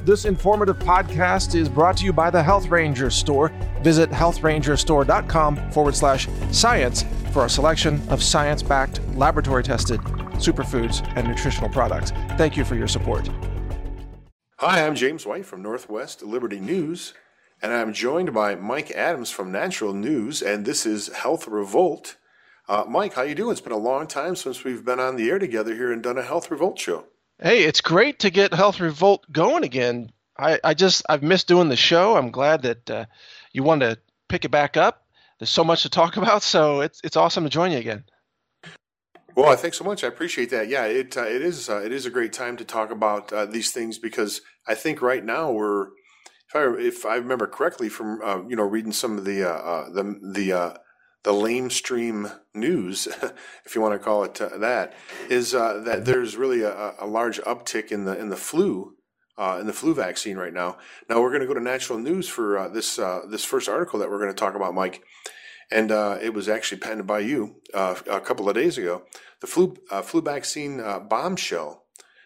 This informative podcast is brought to you by the Health Ranger Store. Visit healthrangerstore.com/science for a selection of science-backed, laboratory-tested superfoods and nutritional products. Thank you for your support. Hi, I'm James White from Northwest Liberty News, and I'm joined by Mike Adams from Natural News, and this is Health Revolt. Mike, how you doing? It's been a long time since we've been on the air together here and done a Health Revolt show. Hey, it's great to get Health Revolt going again. I've missed doing the show. I'm glad that you wanted to pick it back up. There's so much to talk about, so it's awesome to join you again. Well, thanks so much. I appreciate that. Yeah, it is a great time to talk about these things because I think right now we're, if I remember correctly from reading some of the lamestream news, if you want to call it that, is that there's really a large uptick in the flu vaccine right now. Now we're going to go to Natural News for this first article that we're going to talk about, Mike, and it was actually penned by you a couple of days ago. The flu vaccine bombshell: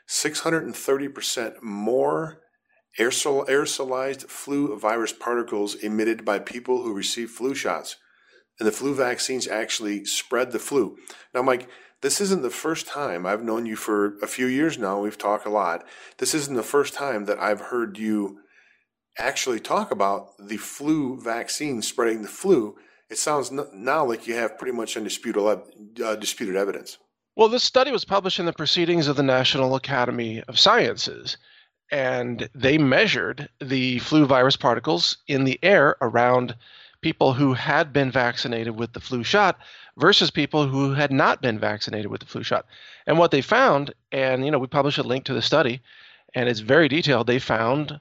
630% more aerosolized flu virus particles emitted by people who receive flu shots. And the flu vaccines actually spread the flu. Now, Mike, this isn't the first time. I've known you for a few years now. We've talked a lot. This isn't the first time that I've heard you actually talk about the flu vaccine spreading the flu. It sounds now like you have pretty much disputed evidence. Well, this study was published in the Proceedings of the National Academy of Sciences, and they measured the flu virus particles in the air around people who had been vaccinated with the flu shot versus people who had not been vaccinated with the flu shot. And what they found, and we published a link to the study, and it's very detailed. They found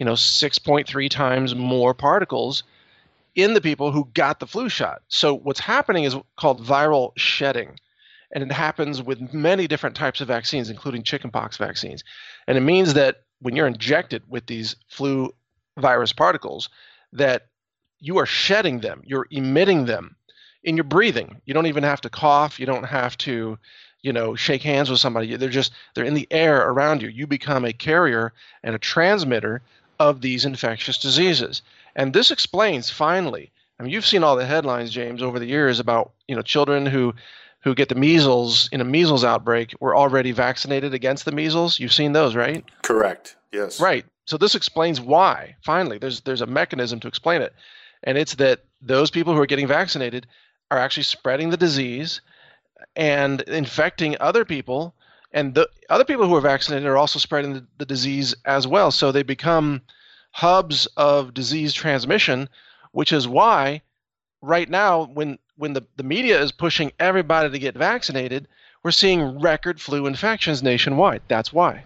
6.3 times more particles in the people who got the flu shot. So what's happening is called viral shedding, and it happens with many different types of vaccines, including chickenpox vaccines. And it means that when you're injected with these flu virus particles, that you are shedding them, you're emitting them in your breathing. You don't even have to cough, you don't have to, shake hands with somebody. They're in the air around you. You become a carrier and a transmitter of these infectious diseases. And this explains finally, you've seen all the headlines, James, over the years about, children who get the measles in a measles outbreak were already vaccinated against the measles. You've seen those, right? Correct. Yes. Right. So this explains why. Finally, there's a mechanism to explain it. And it's that those people who are getting vaccinated are actually spreading the disease and infecting other people. And the other people who are vaccinated are also spreading the disease as well. So they become hubs of disease transmission, which is why right now when the media is pushing everybody to get vaccinated, we're seeing record flu infections nationwide. That's why.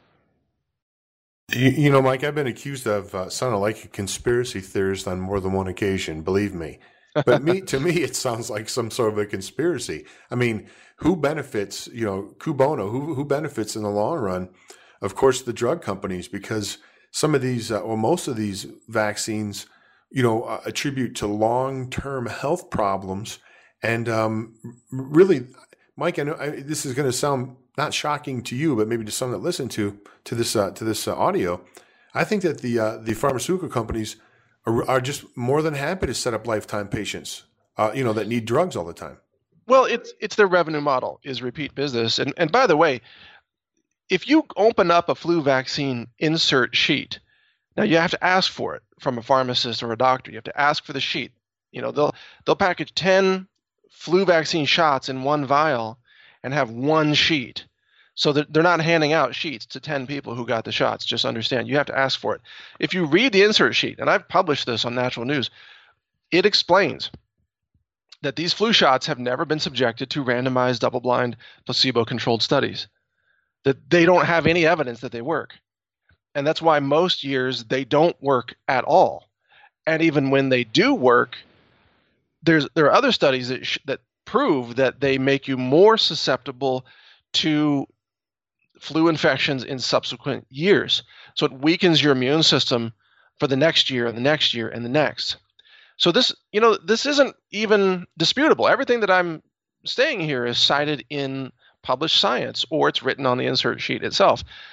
Mike, I've been accused of sounding like a conspiracy theorist on more than one occasion, believe me. But to me, it sounds like some sort of a conspiracy. I mean, who benefits, cui bono, who benefits in the long run? Of course, the drug companies, because some of these, or most of these vaccines, attribute to long-term health problems. And really, Mike, I know this is going to sound not shocking to you, but maybe to some that listen to this audio. I think that the pharmaceutical companies are just more than happy to set up lifetime patients, that need drugs all the time. Well, it's their revenue model is repeat business. And by the way, if you open up a flu vaccine insert sheet, now you have to ask for it from a pharmacist or a doctor. You have to ask for the sheet. They'll package 10 flu vaccine shots in one vial and have one sheet. So they're not handing out sheets to 10 people who got the shots. Just understand, you have to ask for it. If you read the insert sheet, and I've published this on Natural News, it explains that these flu shots have never been subjected to randomized, double-blind, placebo-controlled studies, that they don't have any evidence that they work. And that's why most years they don't work at all. And even when they do work, there are other studies that prove that they make you more susceptible to flu infections in subsequent years. So it weakens your immune system for the next year and the next year and the next. So this isn't even disputable. Everything that I'm saying here is cited in published science, or it's written on the insert sheet itself.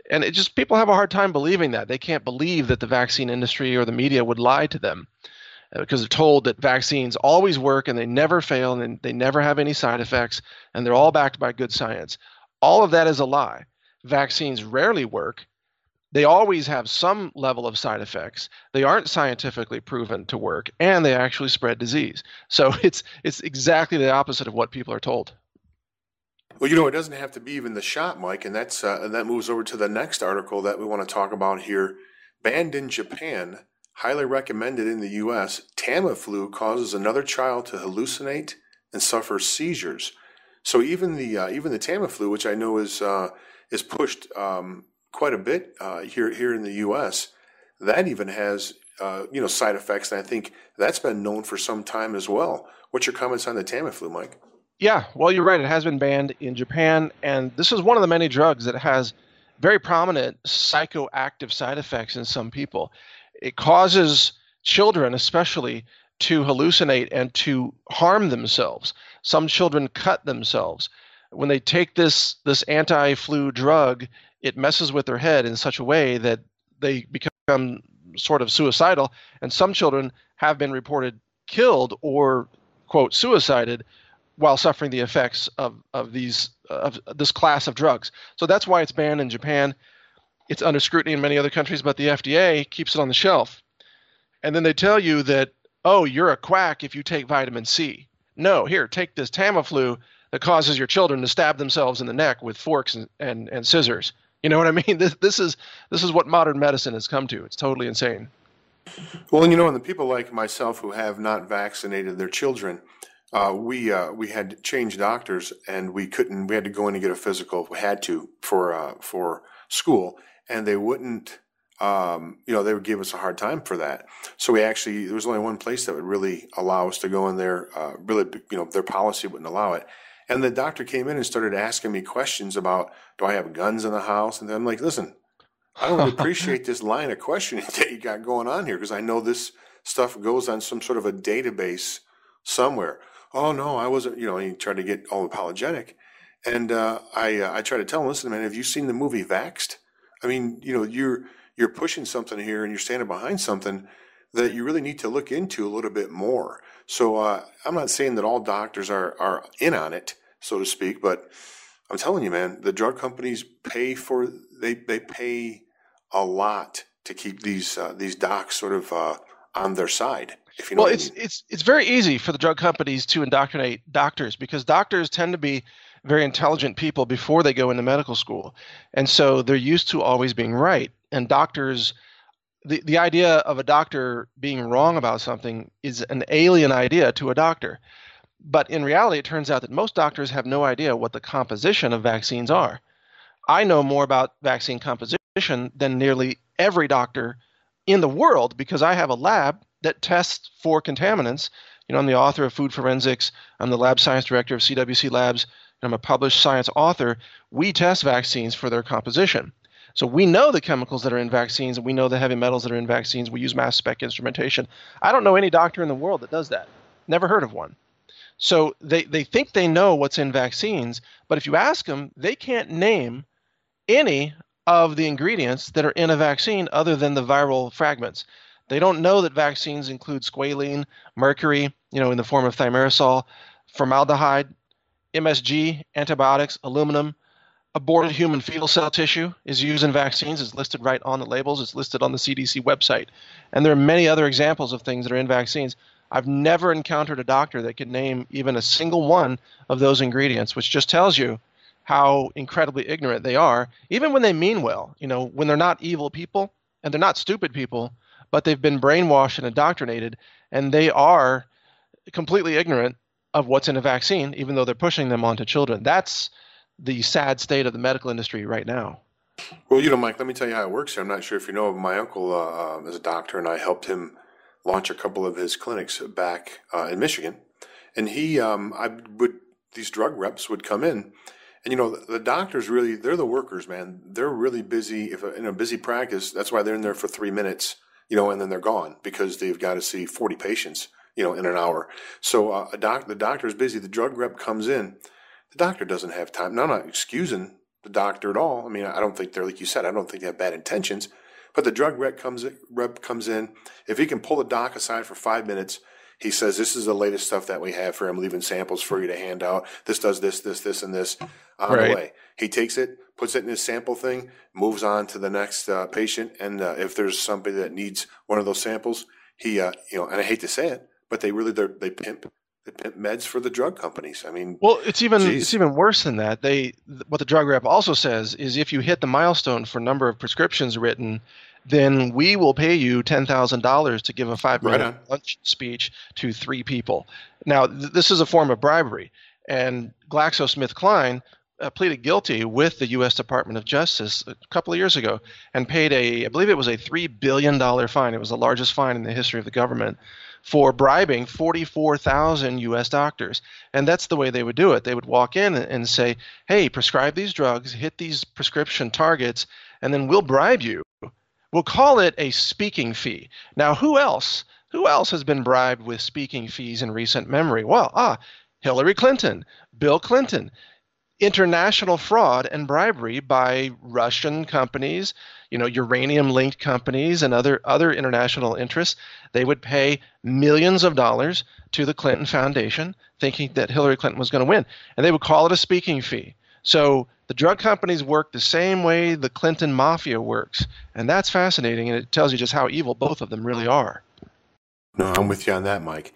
And it just people have a hard time believing that. They can't believe that the vaccine industry or the media would lie to them because they're told that vaccines always work and they never fail and they never have any side effects and they're all backed by good science. All of that is a lie. Vaccines rarely work. They always have some level of side effects. They aren't scientifically proven to work, and they actually spread disease. So it's exactly the opposite of what people are told. Well, it doesn't have to be even the shot, Mike, and that moves over to the next article that we want to talk about here. Banned in Japan, highly recommended in the U.S. Tamiflu causes another child to hallucinate and suffer seizures. So even the Tamiflu, which I know is pushed quite a bit here in the U.S., that even has side effects, and I think that's been known for some time as well. What's your comments on the Tamiflu, Mike? Yeah, well, you're right. It has been banned in Japan, and this is one of the many drugs that has very prominent psychoactive side effects in some people. It causes children, especially, to hallucinate and to harm themselves. Some children cut themselves. When they take this anti-flu drug, it messes with their head in such a way that they become sort of suicidal, and some children have been reported killed or, quote, suicided while suffering the effects of this class of drugs. So that's why it's banned in Japan. It's under scrutiny in many other countries, but the FDA keeps it on the shelf. And then they tell you that, oh, you're a quack if you take vitamin C. No, here, take this Tamiflu that causes your children to stab themselves in the neck with forks and scissors. You know what I mean? This is what modern medicine has come to. It's totally insane. Well, and the people like myself who have not vaccinated their children, we had to change doctors, and we couldn't. We had to go in and get a physical. We had to for school, and they wouldn't. They would give us a hard time for that. So there was only one place that would really allow us to go in there. Their policy wouldn't allow it. And the doctor came in and started asking me questions about, do I have guns in the house? And I'm like, listen, I don't appreciate this line of questioning that you got going on here, because I know this stuff goes on some sort of a database somewhere. Oh no, I wasn't. He tried to get all apologetic, and I tried to tell him, listen, man, have you seen the movie Vaxxed? I mean, you're pushing something here, and you're standing behind something that you really need to look into a little bit more. So I'm not saying that all doctors are in on it, so to speak, but I'm telling you, man, the drug companies pay a lot to keep these docs sort of on their side. If you know what I mean. It's very easy for the drug companies to indoctrinate doctors, because doctors tend to be very intelligent people before they go into medical school, and so they're used to always being right. And doctors, the idea of a doctor being wrong about something is an alien idea to a doctor. But in reality, it turns out that most doctors have no idea what the composition of vaccines are. I know more about vaccine composition than nearly every doctor in the world, because I have a lab that tests for contaminants. I'm the author of Food Forensics. I'm the lab science director of CWC Labs. And I'm a published science author. We test vaccines for their composition. So we know the chemicals that are in vaccines, and we know the heavy metals that are in vaccines. We use mass spec instrumentation. I don't know any doctor in the world that does that. Never heard of one. So they think they know what's in vaccines, but if you ask them, they can't name any of the ingredients that are in a vaccine other than the viral fragments. They don't know that vaccines include squalene, mercury, in the form of thimerosal, formaldehyde, MSG, antibiotics, aluminum. Aborted human fetal cell tissue is used in vaccines. It's listed right on the labels. It's listed on the CDC website. And there are many other examples of things that are in vaccines. I've never encountered a doctor that could name even a single one of those ingredients, which just tells you how incredibly ignorant they are, even when they mean well. When they're not evil people, and they're not stupid people, but they've been brainwashed and indoctrinated, and they are completely ignorant of what's in a vaccine, even though they're pushing them onto children. That's the sad state of the medical industry right now. Well, Mike, let me tell you how it works here. I'm not sure if you know, my uncle is a doctor, and I helped him launch a couple of his clinics back in Michigan. And these drug reps would come in, and the doctors they're the workers, man. They're really busy. If in a busy practice, that's why they're in there for 3 minutes, and then they're gone, because they've got to see 40 patients, in an hour. So the doctor's busy. The drug rep comes in. The doctor doesn't have time. Now, I'm not excusing the doctor at all. I mean, I don't think they're, like you said, I don't think they have bad intentions. But the drug rep comes in. If he can pull the doc aside for 5 minutes, he says, "This is the latest stuff that we have for him, leaving samples for you to hand out. This does this, and this." On the way, he takes it, puts it in his sample thing, moves on to the next patient. And if there's somebody that needs one of those samples, he, and I hate to say it, but they pimp meds for the drug companies. I mean, well, it's even worse than that. What the drug rep also says is, if you hit the milestone for number of prescriptions written, then we will pay you $10,000 to give a 5-minute lunch speech to 3 people. Now, this is a form of bribery, and GlaxoSmithKline pleaded guilty with the U.S. Department of Justice a couple of years ago and paid I believe it was a $3 billion fine. It was the largest fine in the history of the government for bribing 44,000 U.S. doctors. And that's the way they would do it. They would walk in and say, "Hey, prescribe these drugs, hit these prescription targets, and then we'll bribe you. We'll call it a speaking fee." Now, who else has been bribed with speaking fees in recent memory? Well, Hillary Clinton, Bill Clinton. International fraud and bribery by Russian companies, uranium-linked companies and other international interests. They would pay millions of dollars to the Clinton Foundation, thinking that Hillary Clinton was going to win, and they would call it a speaking fee. So the drug companies work the same way the Clinton mafia works, and that's fascinating, and it tells you just how evil both of them really are. No, I'm with you on that, Mike.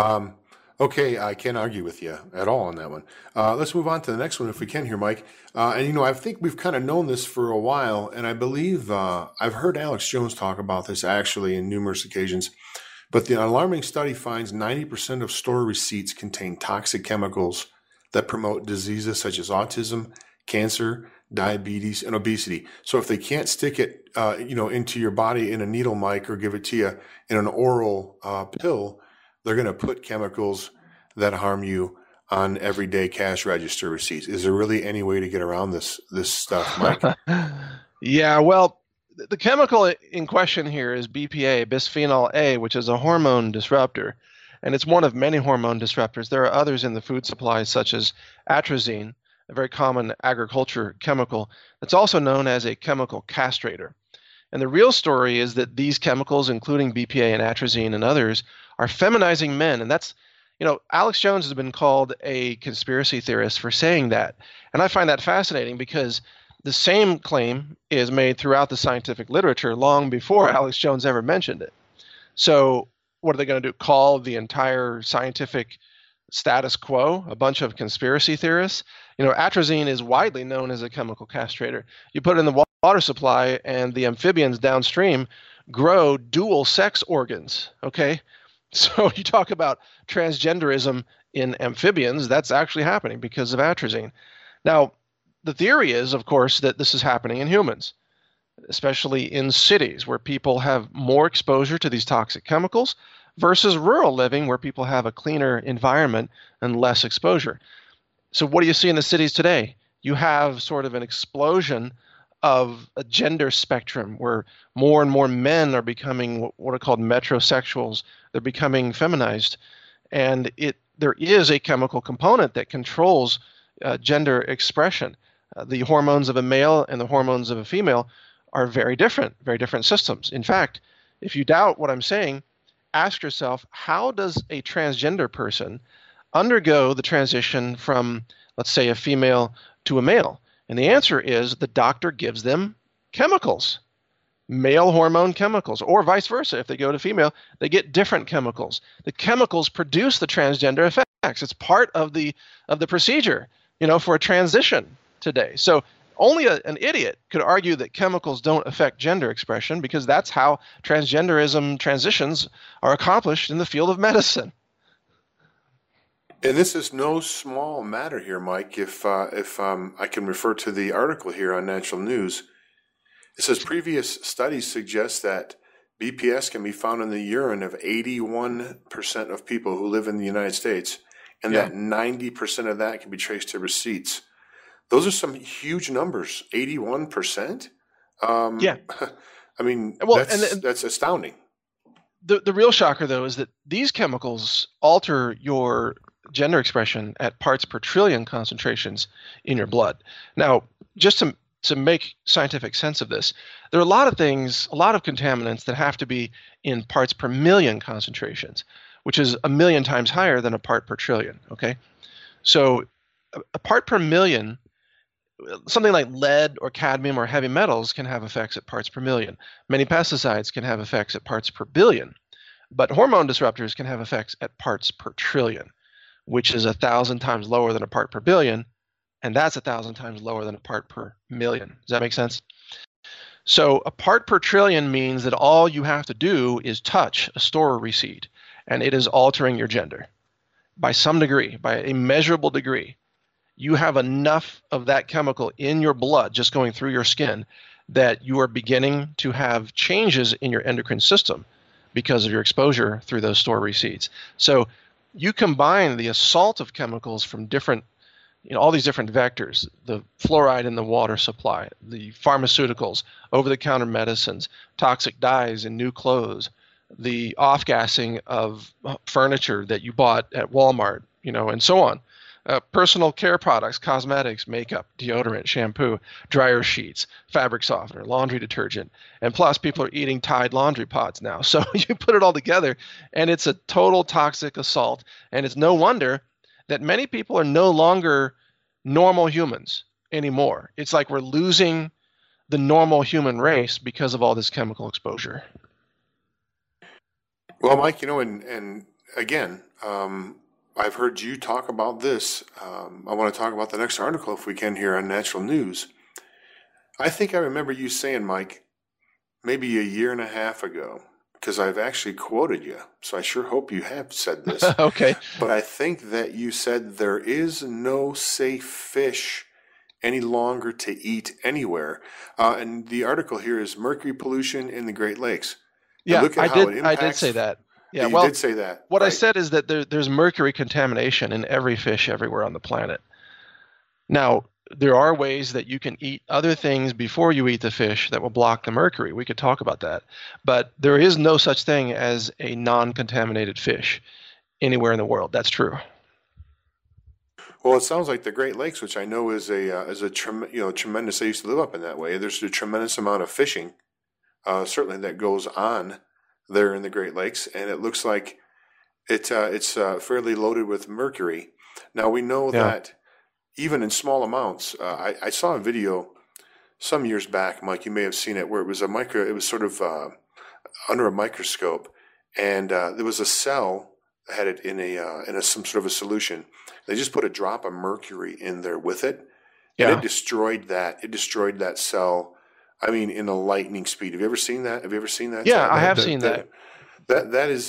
Okay, I can't argue with you at all on that one. Let's move on to the next one if we can here, Mike. And I think we've kind of known this for a while, and I believe I've heard Alex Jones talk about this actually in numerous occasions. But the alarming study finds 90% of store receipts contain toxic chemicals that promote diseases such as autism, cancer, diabetes, and obesity. So if they can't stick it, into your body in a needle, Mike, or give it to you in an oral pill, they're going to put chemicals that harm you on everyday cash register receipts. Is there really any way to get around this stuff, Mike? Yeah, well, the chemical in question here is BPA, bisphenol A, which is a hormone disruptor, and it's one of many hormone disruptors. There are others in the food supply, such as atrazine, a very common agriculture chemical that's also known as a chemical castrator. And the real story is that these chemicals, including BPA and atrazine and others, are feminizing men. And that's, Alex Jones has been called a conspiracy theorist for saying that. And I find that fascinating because the same claim is made throughout the scientific literature long before Alex Jones ever mentioned it. So what are they going to do? Call the entire scientific status quo a bunch of conspiracy theorists? Atrazine is widely known as a chemical castrator. You put it in the water supply and the amphibians downstream grow dual sex organs, okay? So you talk about transgenderism in amphibians, that's actually happening because of atrazine. Now, the theory is, of course, that this is happening in humans, especially in cities where people have more exposure to these toxic chemicals versus rural living where people have a cleaner environment and less exposure. So what do you see in the cities today? You have sort of an explosion of a gender spectrum where more and more men are becoming what are called metrosexuals. They're becoming feminized. And there is a chemical component that controls gender expression. The hormones of a male and the hormones of a female are very different systems. In fact, if you doubt what I'm saying, ask yourself, how does a transgender person undergo the transition from, let's say, a female to a male? And the answer is the doctor gives them chemicals, male hormone chemicals, or vice versa. If they go to female, they get different chemicals. The chemicals produce the transgender effects. It's part of the procedure, for a transition today. So only an idiot could argue that chemicals don't affect gender expression, because that's how transgenderism transitions are accomplished in the field of medicine. And this is no small matter here, Mike. If I can refer to the article here on Natural News, it says previous studies suggest that BPS can be found in the urine of 81% of people who live in the United States, and that 90% of that can be traced to receipts. Those are some huge numbers. 81%. Yeah. I mean, that's astounding. The real shocker, though, is that these chemicals alter gender expression at parts per trillion concentrations in your blood. Now, just to make scientific sense of this, there are a lot of things, a lot of contaminants that have to be in parts per million concentrations, which is 1,000,000 times higher than a part per trillion, okay? So a part per million, something like lead or cadmium or heavy metals can have effects at parts per million. Many pesticides can have effects at parts per billion, but hormone disruptors can have effects at parts per trillion, which is 1,000 times lower than a part per billion, and that's 1,000 times lower than a part per million. Does that make sense? So a part per trillion means that all you have to do is touch a store receipt, and it is altering your gender by some degree, by a measurable degree. You have enough of that chemical in your blood just going through your skin that you are beginning to have changes in your endocrine system because of your exposure through those store receipts. So you combine the assault of chemicals from different, all these different vectors, the fluoride in the water supply, the pharmaceuticals, over-the-counter medicines, toxic dyes in new clothes, the off-gassing of furniture that you bought at Walmart, and so on. Personal care products, cosmetics, makeup, deodorant, shampoo, dryer sheets, fabric softener, laundry detergent, and plus people are eating Tide laundry pods now. So you put it all together, and it's a total toxic assault, and it's no wonder that many people are no longer normal humans anymore. It's like we're losing the normal human race because of all this chemical exposure. Well, Mike, and again, I've heard you talk about this. I want to talk about the next article, if we can, here on Natural News. I think I remember you saying, Mike, maybe a year and a half ago, because I've actually quoted you, so I sure hope you have said this. Okay. But I think that you said there is no safe fish any longer to eat anywhere. And the article here is mercury pollution in the Great Lakes. Yeah, I did say that. Yeah, you did say that. What right. I said is that there's mercury contamination in every fish everywhere on the planet. Now, there are ways that you can eat other things before you eat the fish that will block the mercury. We could talk about that. But there is no such thing as a non-contaminated fish anywhere in the world. That's true. Well, it sounds like the Great Lakes, which I know is a tremendous. I used to live up in that way. There's a tremendous amount of fishing, certainly that goes on there in the Great Lakes, and it looks like it's fairly loaded with mercury. Now we know that even in small amounts. I saw a video some years back, Mike. You may have seen it, where it was It was sort of under a microscope, and there was a cell that had it in some sort of a solution. They just put a drop of mercury in there with it, and it destroyed that. It destroyed that cell. I mean, in a lightning speed. Have you ever seen that? Yeah, I have seen that. That is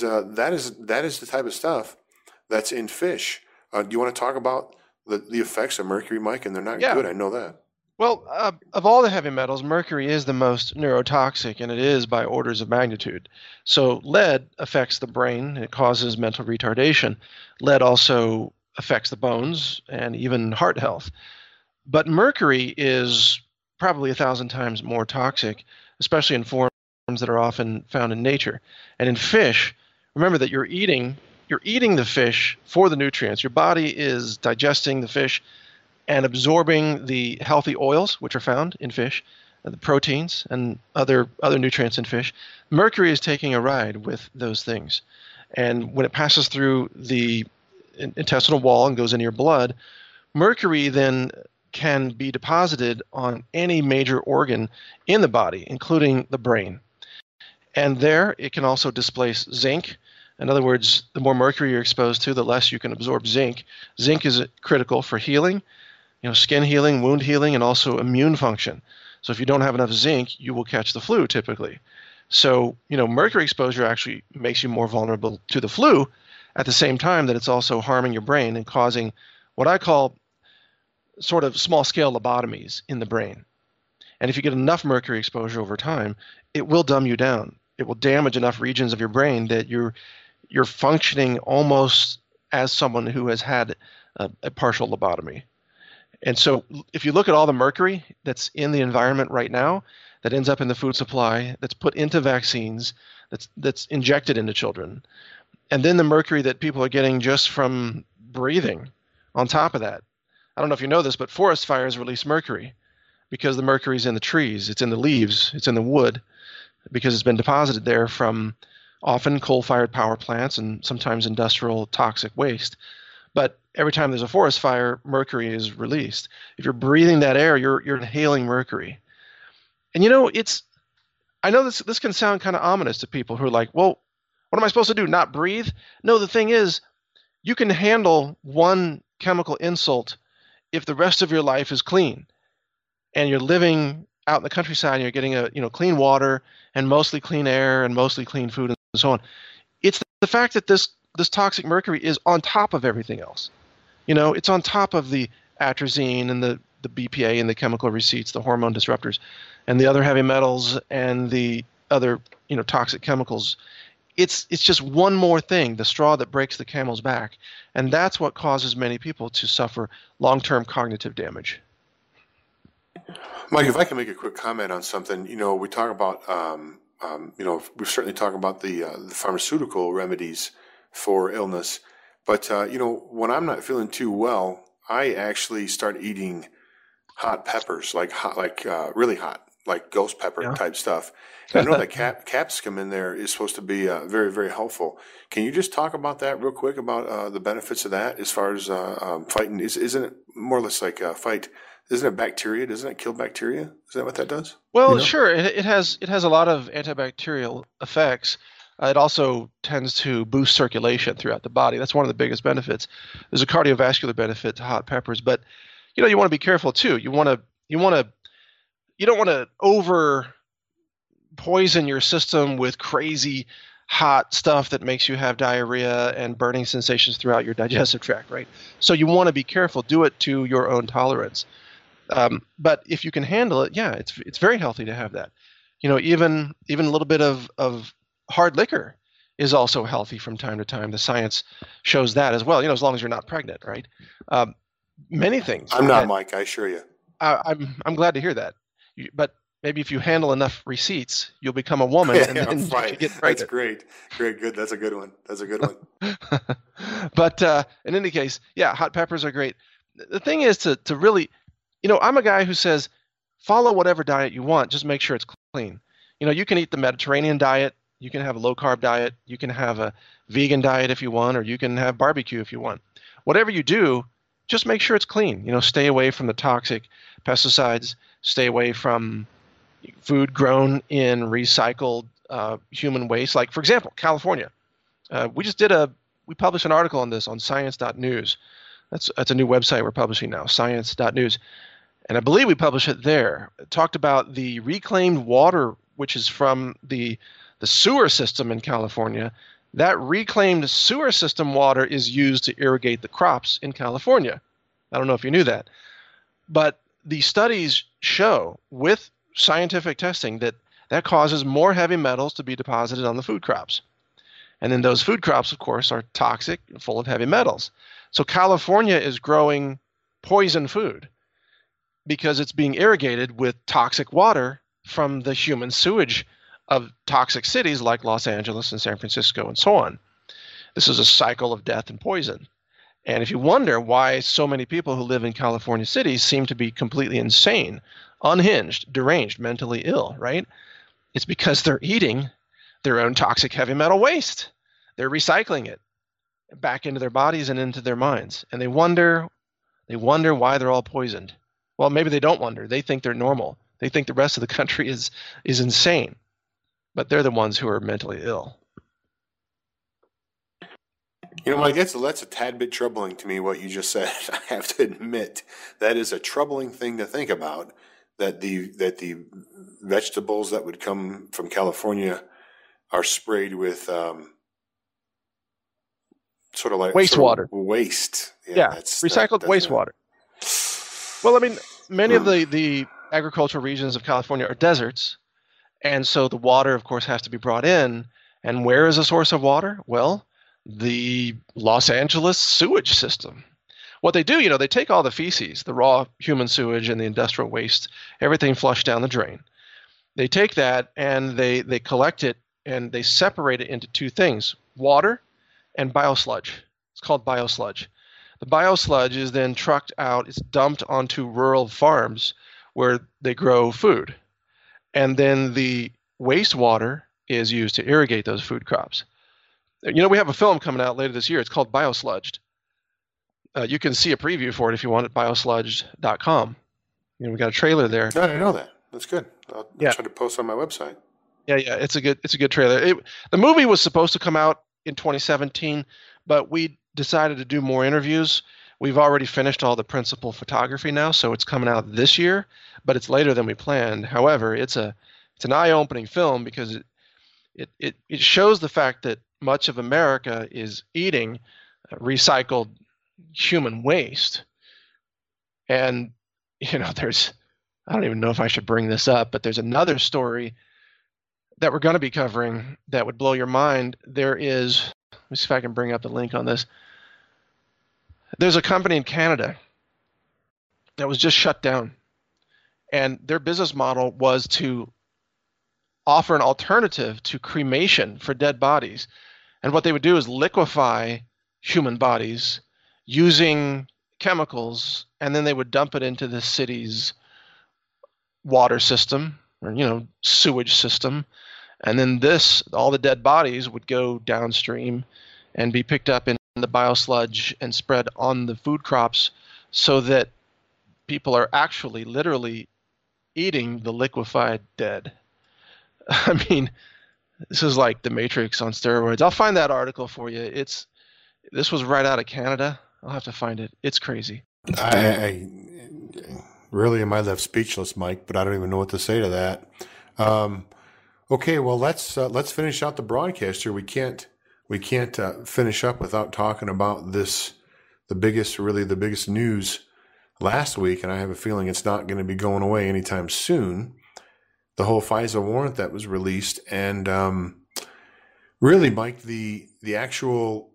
the type of stuff that's in fish. Do you want to talk about the effects of mercury, Mike? And they're not good. I know that. Well, of all the heavy metals, mercury is the most neurotoxic, and it is by orders of magnitude. So lead affects the brain. It causes mental retardation. Lead also affects the bones and even heart health. But mercury is probably 1,000 times more toxic, especially in forms that are often found in nature. And in fish, remember that you're eating the fish for the nutrients. Your body is digesting the fish and absorbing the healthy oils, which are found in fish, the proteins and other nutrients in fish. Mercury is taking a ride with those things. And when it passes through the intestinal wall and goes into your blood, mercury then can be deposited on any major organ in the body, including the brain. And there, it can also displace zinc. In other words, the more mercury you're exposed to, the less you can absorb zinc. Zinc is critical for healing, skin healing, wound healing, and also immune function. So if you don't have enough zinc, you will catch the flu typically. So, mercury exposure actually makes you more vulnerable to the flu at the same time that it's also harming your brain and causing what I call sort of small-scale lobotomies in the brain. And if you get enough mercury exposure over time, it will dumb you down. It will damage enough regions of your brain that you're functioning almost as someone who has had a partial lobotomy. And so if you look at all the mercury that's in the environment right now, that ends up in the food supply, that's put into vaccines, that's injected into children, and then the mercury that people are getting just from breathing on top of that. I don't know if you know this, but forest fires release mercury because the mercury is in the trees, it's in the leaves, it's in the wood, because it's been deposited there from often coal-fired power plants and sometimes industrial toxic waste. But every time there's a forest fire, mercury is released. If you're breathing that air, you're inhaling mercury. And I know this can sound kind of ominous to people who are like, well, what am I supposed to do? Not breathe? No, the thing is, you can handle one chemical insult if the rest of your life is clean and you're living out in the countryside and you're getting clean water and mostly clean air and mostly clean food and so on. It's the fact that this toxic mercury is on top of everything else. It's on top of the atrazine and the BPA and the chemical receipts, the hormone disruptors, and the other heavy metals and the other toxic chemicals. It's just one more thing, the straw that breaks the camel's back, and that's what causes many people to suffer long-term cognitive damage. Mike, if I can make a quick comment on something, we talk about, we've certainly talked about the pharmaceutical remedies for illness, but when I'm not feeling too well, I actually start eating hot peppers, really hot, like ghost pepper type stuff. And I know that capsicum in there is supposed to be very, very helpful. Can you just talk about that real quick, about the benefits of that as far as fighting? Isn't it more or less like fight? Isn't it bacteria? Doesn't it kill bacteria? Is that what that does? Well, sure. It has a lot of antibacterial effects. It also tends to boost circulation throughout the body. That's one of the biggest benefits. There's a cardiovascular benefit to hot peppers, but you want to be careful too. You don't want to over poison your system with crazy hot stuff that makes you have diarrhea and burning sensations throughout your digestive tract, right? So you want to be careful. Do it to your own tolerance. But if you can handle it, yeah, it's very healthy to have that. Even a little bit of hard liquor is also healthy from time to time. The science shows that as well. As long as you're not pregnant, right? Many things. I'm not, Mike. I assure you. I'm glad to hear that. But maybe if you handle enough receipts, you'll become a woman and then right. you get pregnant. That's great. Good. That's a good one. But in any case, yeah, hot peppers are great. The thing is to really, I'm a guy who says, follow whatever diet you want, just make sure it's clean. You can eat the Mediterranean diet, you can have a low-carb diet, you can have a vegan diet if you want, or you can have barbecue if you want. Whatever you do, just make sure it's clean. Stay away from the toxic pesticides, stay away from food grown in recycled human waste. Like, for example, California. We published an article on this on science.news. That's a new website we're publishing now, science.news. And I believe we published it there. It talked about the reclaimed water, which is from the sewer system in California. That reclaimed sewer system water is used to irrigate the crops in California. I don't know if you knew that. But the studies show with scientific testing that causes more heavy metals to be deposited on the food crops. And then those food crops, of course, are toxic and full of heavy metals. So California is growing poison food because it's being irrigated with toxic water from the human sewage of toxic cities like Los Angeles and San Francisco and so on. This is a cycle of death and poison. And if you wonder why so many people who live in California cities seem to be completely insane, unhinged, deranged, mentally ill, right? It's because they're eating their own toxic heavy metal waste. They're recycling it back into their bodies and into their minds. And they wonder why they're all poisoned. Well, maybe they don't wonder. They think they're normal. They think the rest of the country is insane. But they're the ones who are mentally ill. Mike, that's a tad bit troubling to me, what you just said. I have to admit, that is a troubling thing to think about, that the vegetables that would come from California are sprayed with sort of like wastewater. Waste. Yeah, recycled wastewater. Well, I mean, many of the agricultural regions of California are deserts, and so the water, of course, has to be brought in. And where is the source of water? Well, the Los Angeles sewage system. What they do, they take all the feces, the raw human sewage and the industrial waste, everything flushed down the drain. They take that and they collect it and they separate it into two things, water and biosludge. It's called biosludge. The biosludge is then trucked out, it's dumped onto rural farms where they grow food. And then the wastewater is used to irrigate those food crops. We have a film coming out later this year. It's called Biosludged. You can see a preview for it if you want at biosludged.com. We got a trailer there. I didn't know that. That's good. I'll try to post on my website. Yeah, it's a good trailer. The movie was supposed to come out in 2017, but we decided to do more interviews. We've already finished all the principal photography now, so it's coming out this year, but it's later than we planned. However, it's an eye-opening film because it shows the fact that much of America is eating recycled human waste. And I don't even know if I should bring this up, but there's another story that we're going to be covering that would blow your mind. Let me see if I can bring up the link on this. There's a company in Canada that was just shut down, and their business model was to offer an alternative to cremation for dead bodies. And what they would do is liquefy human bodies using chemicals, and then they would dump it into the city's water system or sewage system, and then all the dead bodies would go downstream and be picked up in the biosludge and spread on the food crops, so that people are actually literally eating the liquefied dead. I mean, this is like the Matrix on steroids. I'll find that article for you. This was right out of Canada. I'll have to find it. It's crazy. I really am I left speechless, Mike, but I don't even know what to say to that. Okay, well let's finish out the broadcast here. We can't finish up without talking about the biggest news last week, and I have a feeling it's not going to be going away anytime soon. The whole FISA warrant that was released, and really, Mike, the actual,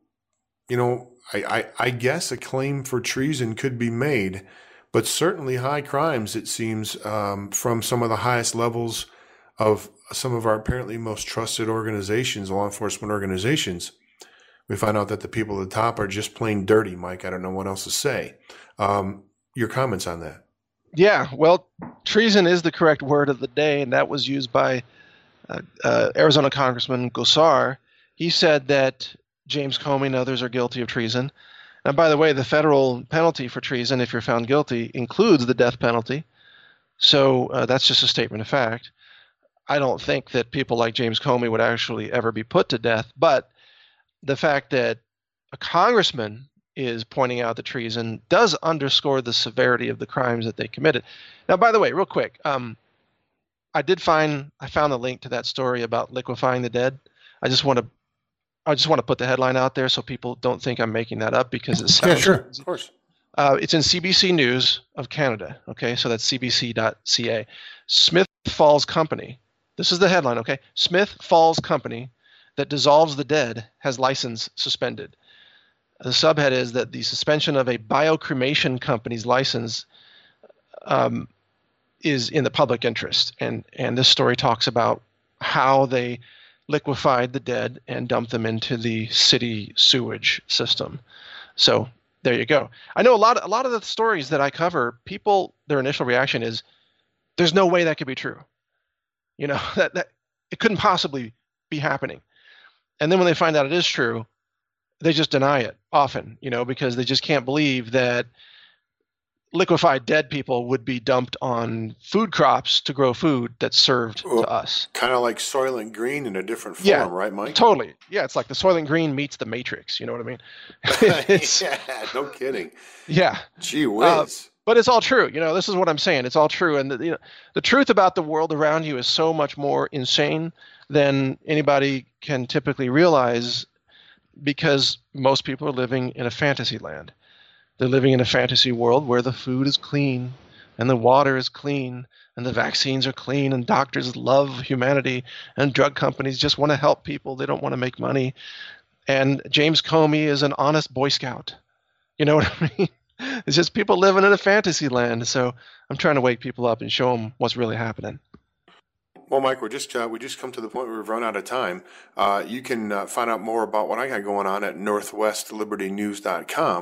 I guess a claim for treason could be made, but certainly high crimes, it seems, from some of the highest levels of some of our apparently most trusted organizations, law enforcement organizations. We find out that the people at the top are just plain dirty, Mike. I don't know what else to say. Your comments on that? Yeah, well, treason is the correct word of the day, and that was used by Arizona Congressman Gosar. He said that James Comey and others are guilty of treason. And by the way, the federal penalty for treason, if you're found guilty, includes the death penalty. So that's just a statement of fact. I don't think that people like James Comey would actually ever be put to death, but the fact that a congressman is pointing out the treason does underscore the severity of the crimes that they committed. Now, by the way, real quick, I found the link to that story about liquefying the dead. I just want to put the headline out there so people don't think I'm making that up, because it sounds sure, of course. It's in CBC News of Canada. Okay, so that's cbc.ca. Smith Falls Company. This is the headline. Okay, Smith Falls Company that dissolves the dead has license suspended. The subhead is that the suspension of a biocremation company's license is in the public interest. And this story talks about how they liquefied the dead and dumped them into the city sewage system. So there you go. I know a lot of the stories that I cover, people, their initial reaction is, there's no way that could be true. That it couldn't possibly be happening. And then when they find out it is true, they just deny it often, because they just can't believe that liquefied dead people would be dumped on food crops to grow food that's served to us. Kind of like Soylent Green in a different form, right, Mike? Totally. Yeah, it's like the Soylent Green meets the Matrix. You know what I mean? Yeah, no kidding. Yeah. Gee whiz. But it's all true. This is what I'm saying. It's all true. And the truth about the world around you is so much more insane than anybody can typically realize, because most people are living in a fantasy land. They're living in a fantasy world where the food is clean and the water is clean and the vaccines are clean and doctors love humanity and drug companies just want to help people. They don't want to make money. And James Comey is an honest Boy Scout. You know what I mean? It's just people living in a fantasy land. So I'm trying to wake people up and show them what's really happening. Well, Mike, we just come to the point where we've run out of time. You can find out more about what I got going on at northwestlibertynews.com.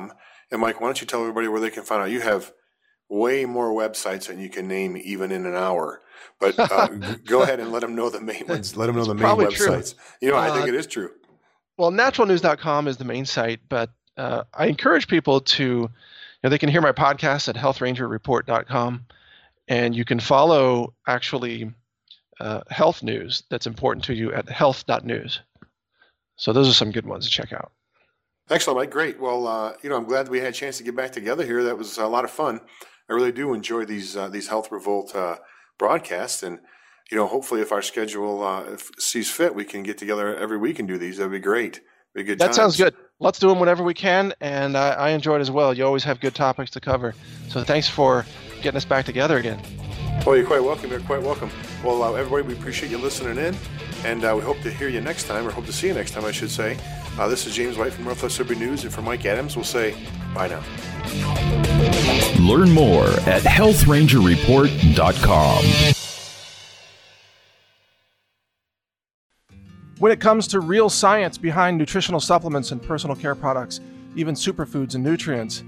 And Mike, why don't you tell everybody where they can find out? You have way more websites than you can name even in an hour. But go ahead and let them know the main ones. Let them know the main websites. True. I think it is true. Well, naturalnews.com is the main site, but I encourage people to, they can hear my podcast at healthrangerreport.com, and you can follow actually health news that's important to you at health.news. So those are some good ones to check out. Excellent, Mike. Great. Well, I'm glad we had a chance to get back together here. That was a lot of fun. I really do enjoy these Health Revolt broadcasts, and hopefully, if our schedule sees fit, we can get together every week and do these. That'd be great. Be good. That sounds good. Let's do them whenever we can, and I enjoy it as well. You always have good topics to cover. So thanks for getting us back together again. Well, you're quite welcome. You're quite welcome. Well, everybody, we appreciate you listening in, and we hope to hear you next time, or hope to see you next time, I should say. This is James White from Northwest Urban News, and for Mike Adams, we'll say bye now. Learn more at healthrangerreport.com. When it comes to real science behind nutritional supplements and personal care products, even superfoods and nutrients,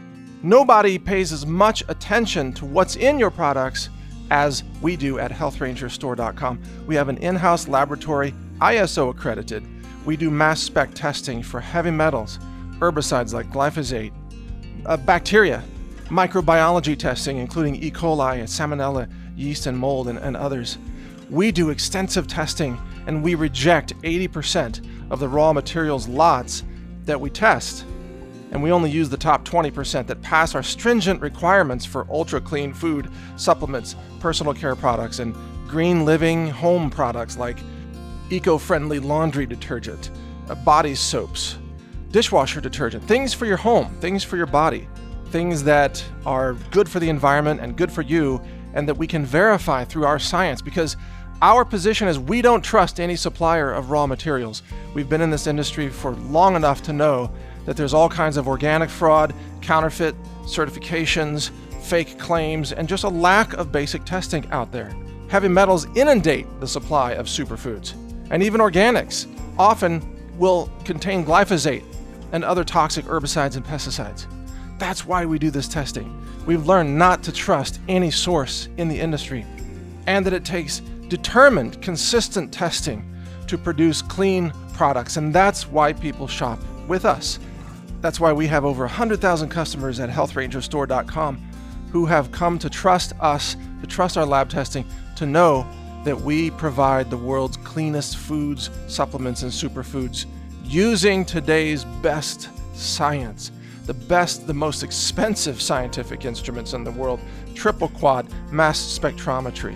nobody pays as much attention to what's in your products as we do at healthrangerstore.com. We have an in-house laboratory, ISO accredited. We do mass spec testing for heavy metals, herbicides like glyphosate, bacteria, microbiology testing, including E. coli, salmonella, yeast, and mold, and others. We do extensive testing, and we reject 80% of the raw materials lots that we test. And we only use the top 20% that pass our stringent requirements for ultra-clean food, supplements, personal care products, and green living home products like eco-friendly laundry detergent, body soaps, dishwasher detergent, things for your home, things for your body, things that are good for the environment and good for you, and that we can verify through our science, because our position is we don't trust any supplier of raw materials. We've been in this industry for long enough to know that there's all kinds of organic fraud, counterfeit certifications, fake claims, and just a lack of basic testing out there. Heavy metals inundate the supply of superfoods, and even organics often will contain glyphosate and other toxic herbicides and pesticides. That's why we do this testing. We've learned not to trust any source in the industry, and that it takes determined, consistent testing to produce clean products, and that's why people shop with us. That's why we have over 100,000 customers at healthrangerstore.com who have come to trust us, to trust our lab testing, to know that we provide the world's cleanest foods, supplements, and superfoods using today's best science, the most expensive scientific instruments in the world, triple quad mass spectrometry,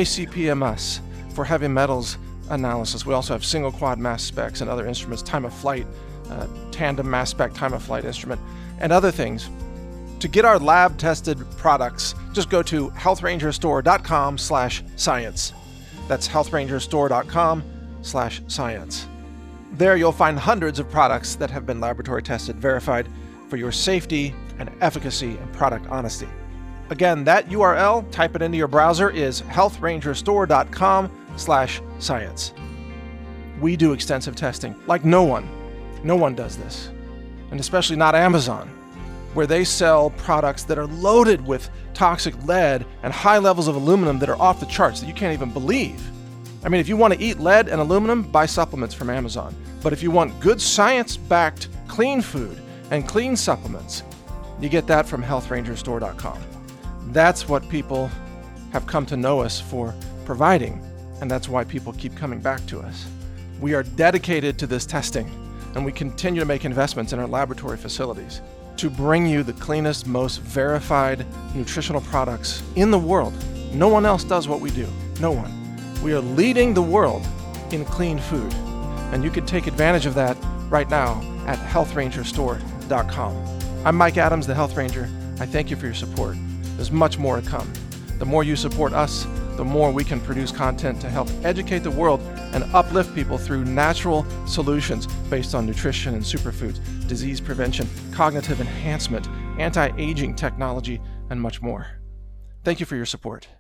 ICP-MS for heavy metals analysis. We also have single quad mass specs and other instruments, time of flight, tandem mass spec time of flight instrument, and other things. To get our lab tested products, just go to healthrangerstore.com/science. That's healthrangerstore.com/science. There you'll find hundreds of products that have been laboratory tested, verified for your safety and efficacy and product honesty. Again, that URL, type it into your browser, is healthrangerstore.com/science. We do extensive testing like no one. No one does this. And especially not Amazon, where they sell products that are loaded with toxic lead and high levels of aluminum that are off the charts that you can't even believe. I mean, if you want to eat lead and aluminum, buy supplements from Amazon. But if you want good science-backed clean food and clean supplements, you get that from healthrangerstore.com. That's what people have come to know us for providing, and that's why people keep coming back to us. We are dedicated to this testing, and we continue to make investments in our laboratory facilities to bring you the cleanest, most verified nutritional products in the world. No one else does what we do. No one. We are leading the world in clean food, and you can take advantage of that right now at healthrangerstore.com. I'm Mike Adams, the Health Ranger. I thank you for your support. There's much more to come. The more you support us, the more we can produce content to help educate the world and uplift people through natural solutions based on nutrition and superfoods, disease prevention, cognitive enhancement, anti-aging technology, and much more. Thank you for your support.